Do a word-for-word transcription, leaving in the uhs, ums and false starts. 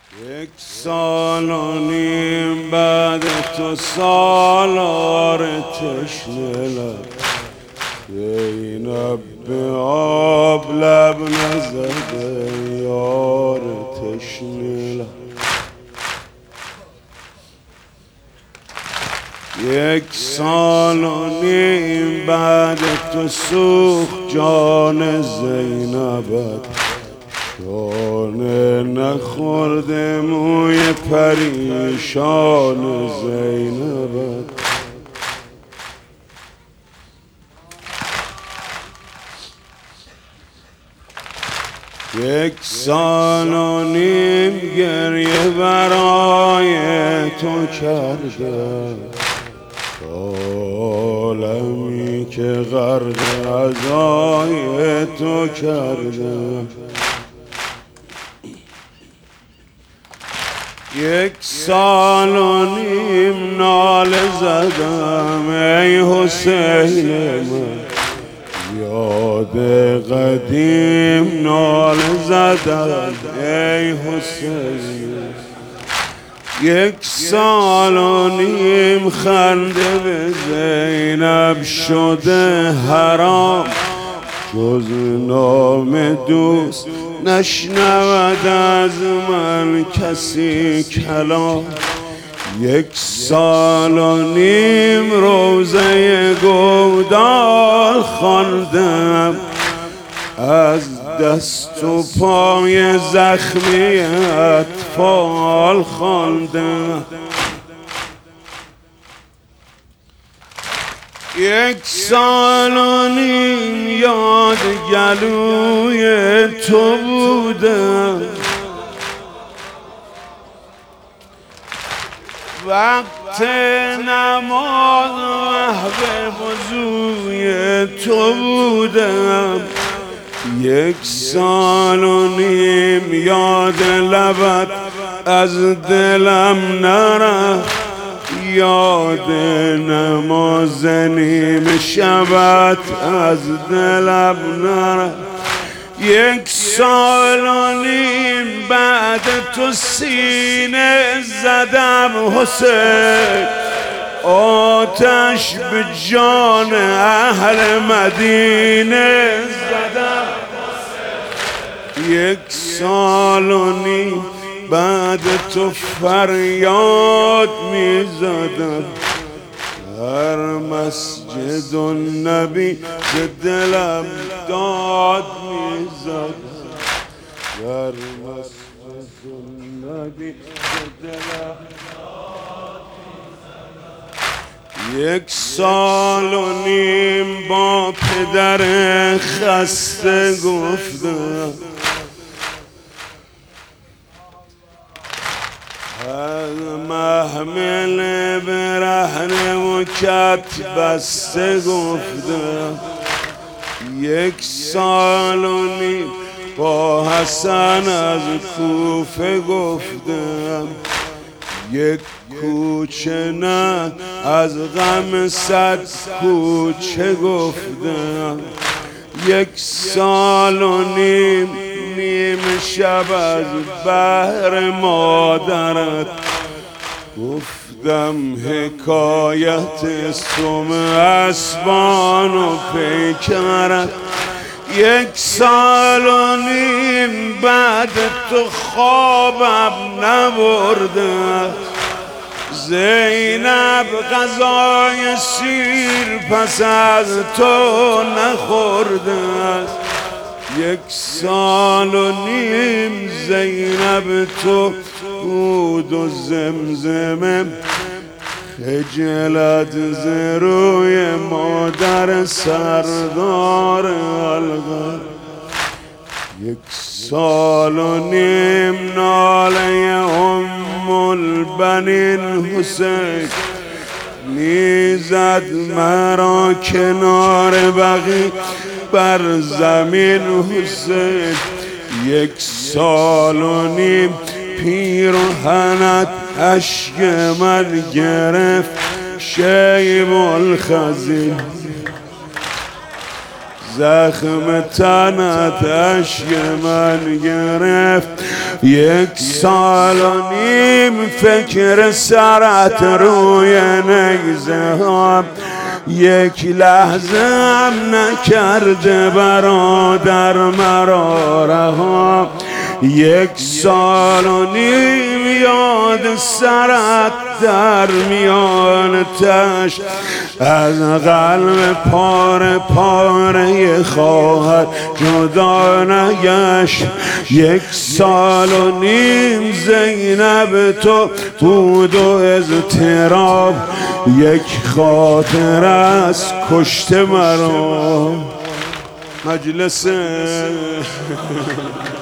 یک سال و نیم بعد تو سالار تشنه لب زینب به آب لب نزده یار تشنه لب. یک سال و نیم بعد تو سوخت جان زینبت شانه نخورده موی پریشان زینبت. یک سال و نیم گریه برای تو کرده عالمی که غرق عزای تو کرده. یک سال و نیم ناله زدم ای حسین من یاد قدیم ناله زدم ای حسین. یک سال و نیم خنده به زینب شده حرام جز نام دوست نشنود از من کسی کلام. یک سال و نیم روزه گودال خواندم از دست و پای زخمی اطفال خواندم. یک سال و نیم یاد گلوی تو بودم وقت نماز محو وضوی تو بودم. یک سال و نیم یاد لبت از دلم نرفت یاد نماز نیم شبت از دلم نرفت. یک سال و نیم بعد تو سینه زدم حسین آتش به جان اهل مدینه زدم. یک سال و نیم بعد تو فریاد می زدم هر مسجد و نبی به دلم داد می زدم هر مسجد و نبی به دلم داد می زدم. یک سال و نیم با پدر خسته گفتم از محمل برهنه و کت بسته گفتم. یک سال و نیم با حسن از کوفه گفتم یک کوچه نه از غم صد کوچه گفتم. یک سال و نیم نیم شب از بحر مادرت گفتم حکایت سم اسبان و پیکرت. یک سال و نیم بعد تو خوابم نبرده زینب غذای سیر پس از تو نخورده. یک سال و نیم زینب تو بود و زمزمه خجلت ز روی مادر سردار الغرب. یک سال و نیم ناله ام البنین حسین میزد مرا کنار بقیع بر زمین حسین. یک سال و نیم پیرهنت اشک من گرفت شیب الخزین زخم تنت اشک من گرفت. یک سال و نیم فکر سرت روی نیزه ها، یک لحظه هم نکرده برادر مرا رها. یک سال و نیم یاد سرت در میان تش، از قلب پاره پاره خواهد جدا نگشت. یک سال و نیم زینب تو بود و اضطراب، یک خاطر از کشته مرا. مجلس